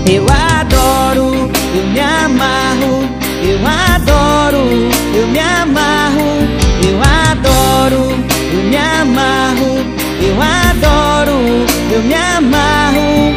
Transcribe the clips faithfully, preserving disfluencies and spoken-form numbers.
Eu adoro, eu me amarro. Eu adoro, eu me amarro. Eu adoro, eu me amarro. Eu adoro, eu me amarro.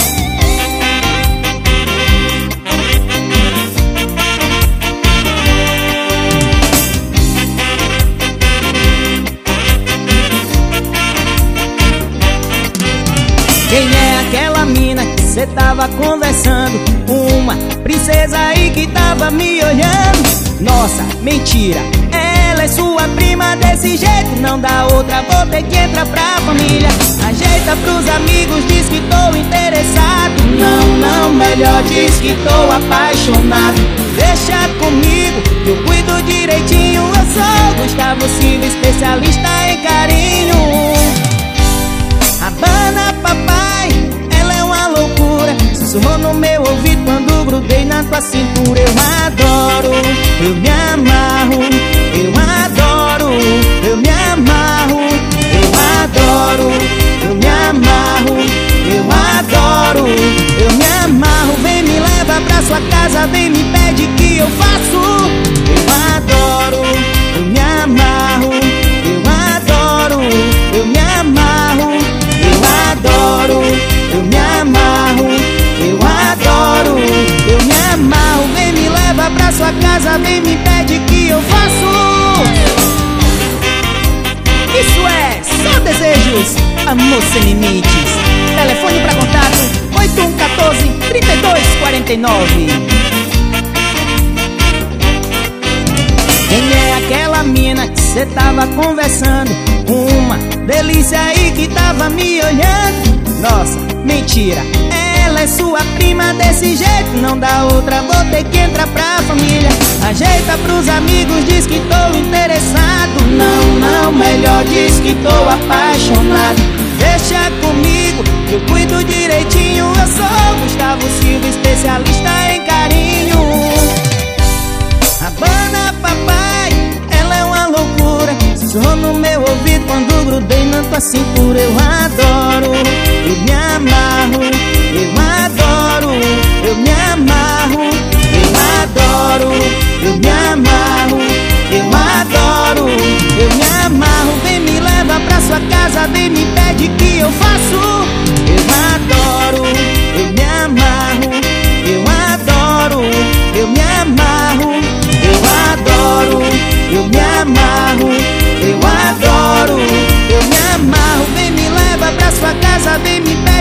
Quem é aquela mina que cê tava conversando? Uma princesa aí que tava me olhando. Nossa, mentira, ela é sua prima desse jeito. Não dá outra, vou ter que entrar pra família. Ajeita pros amigos, diz que tô interessado. Não, não, melhor diz que tô apaixonado. Deixa comigo, que eu cuido direitinho. Eu sou Gustavo Silva, especialista em carinho. Abana, papai, ela é uma loucura. Sussurrou no meu ouvido quando grudei na tua cintura. Eu adoro, eu me amarro. Eu adoro, eu me amarro. Eu adoro, eu me amarro. Eu adoro, eu me amarro. Vem me leva pra sua casa, vem me pede que eu faço. Eu adoro, eu me amarro. Eu adoro, eu me amarro. Eu adoro, eu me amarro. Eu adoro, eu me amarro. Vem me leva pra sua casa, vem me pede que eu faço. Isso é Só Desejos, amor sem limites. Telefone pra contato oito um um quatro, três dois quatro nove. Quem é aquela mina que cê tava conversando? Uma delícia aí que tava me olhando. Nossa, mentira, ela é sua prima desse jeito. Não dá outra, vou ter que entrar pra família. Ajeita pros amigos, diz que tô interessado. Não, não, melhor diz que tô apaixonado. Deixa comigo, que eu cuido direitinho. Eu sou Gustavo Silva, especialista em carinho. Abana, papai, ela é uma loucura. Sussurrou no meu ouvido quando grudei na tua cintura. Eu adoro, eu me amarro. Eu adoro, eu me amarro. Eu adoro, eu me amarro. Eu adoro, eu me amarro. Vem me leva pra sua casa, vem me pede que eu faço. Eu adoro, eu me amarro. Eu adoro, eu me amarro. Eu adoro, eu me amarro. Eu adoro, eu me amarro. Vem me leva pra sua casa, vem me pede